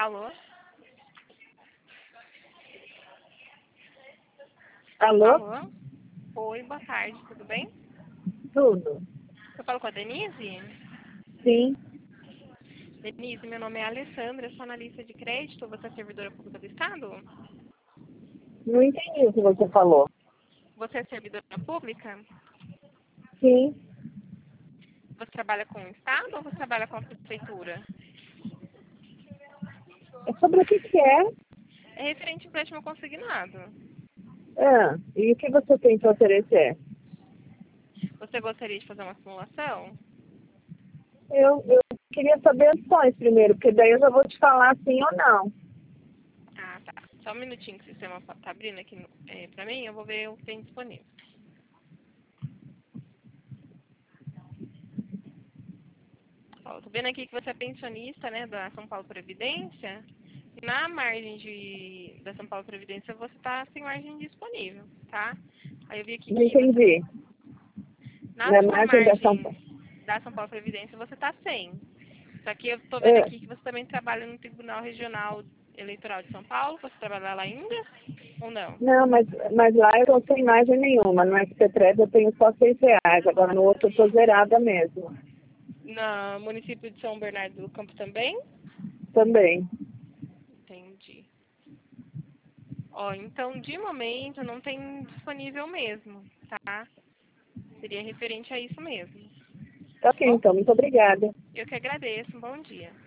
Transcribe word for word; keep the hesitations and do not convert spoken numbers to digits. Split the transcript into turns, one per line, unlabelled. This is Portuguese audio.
Alô?
Alô?
Alô? Oi, boa tarde, tudo bem?
Tudo.
Eu falo com a Denise?
Sim.
Denise, meu nome é Alessandra, eu sou analista de crédito, você é servidora pública do Estado?
Não entendi o que você falou.
Você é servidora pública?
Sim.
Você trabalha com o Estado ou você trabalha com a prefeitura?
É sobre o que que é?
É referente ao empréstimo consignado.
Ah, e o que você tem para oferecer?
Você gostaria de fazer uma simulação?
Eu, eu queria saber as opções primeiro, porque daí eu já vou te falar sim ou não.
Ah, tá. Só um minutinho que o sistema tá abrindo aqui no, é, pra mim, eu vou ver o que tem disponível. Ó, tô vendo aqui que você é pensionista, né, da São Paulo Previdência. Na margem de, da São Paulo Previdência, você tá sem margem disponível, tá? Aí eu vi aqui
Não
que você,
entendi.
na
Na
sua
margem da São
margem
Paulo.
da São Paulo Previdência, você tá sem. Só que eu tô vendo
Ah,
aqui que você também trabalha no Tribunal Regional Eleitoral de São Paulo. Você trabalha lá ainda ou não?
não, mas, mas lá eu não tenho margem nenhuma. No X P três eu tenho só seis reais. Agora no outro eu tô zerada mesmo.
No município de São Bernardo do Campo também?
Também.
Entendi. Ó, então, de momento, não tem disponível mesmo, tá? Seria referente a isso mesmo.
Tá
Tá
ok,
bom?
então. Muito obrigada.
Eu que agradeço. Um bom dia.